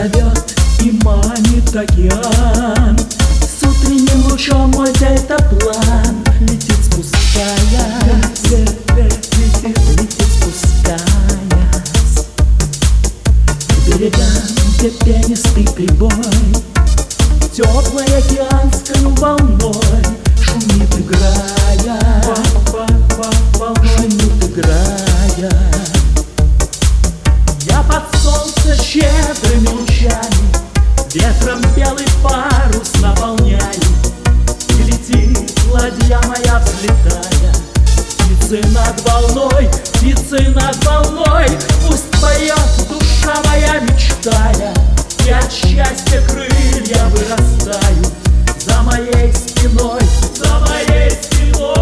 зовет и манит океан. С утренним лучом мой дельтаплан летит спускаясь, летит спускаясь к берегам, где пенистый прибой теплой океанской волной шумит, играя, шумит, играя. Я под солнце щедрыми лучами ветром белый парус наполняю, и летит ладья моя, взлетая. Птицы над волной, птицы над волной, пусть поет душа моя, мечтая, и от счастья крылья вырастают за моей спиной, за моей спиной.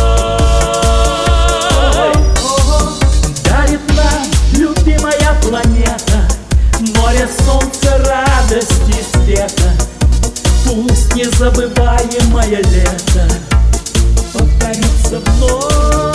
Дарит нам любимая планета море, солнце, радости, света. Пусть незабываемое лето повторится вновь.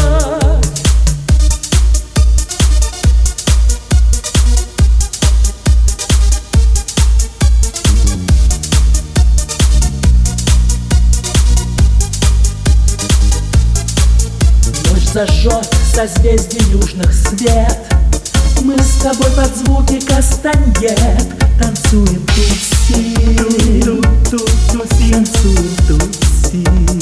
Ночь зажжет созвездий южных свет, мы с тобой под звуки кастаньет танцуем туси, танцуем туси.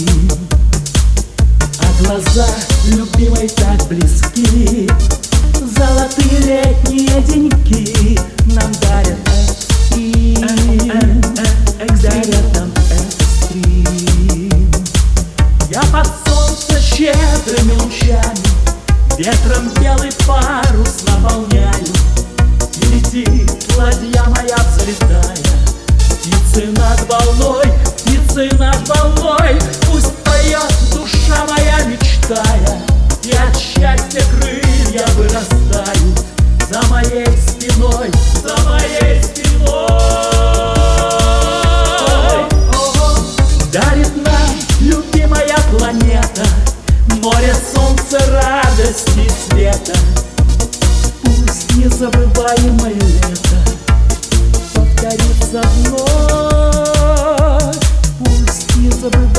А глаза любимой так близки, золотые летние деньки нам дарят экстрим, дарят нам экстрим. Я под солнце щедрыми лучами ветром белый парус наполняю, и летит ладья моя, взлетая. Птицы над волной, птицы над волной, пусть поет душа моя, мечтая, и от счастья крылья вырастают за моей спиной, за моей спиной. Дарит нам любимая планета море, солнце, радости, света. Пусть незабываемое лето повторится вновь, пусть незабываемое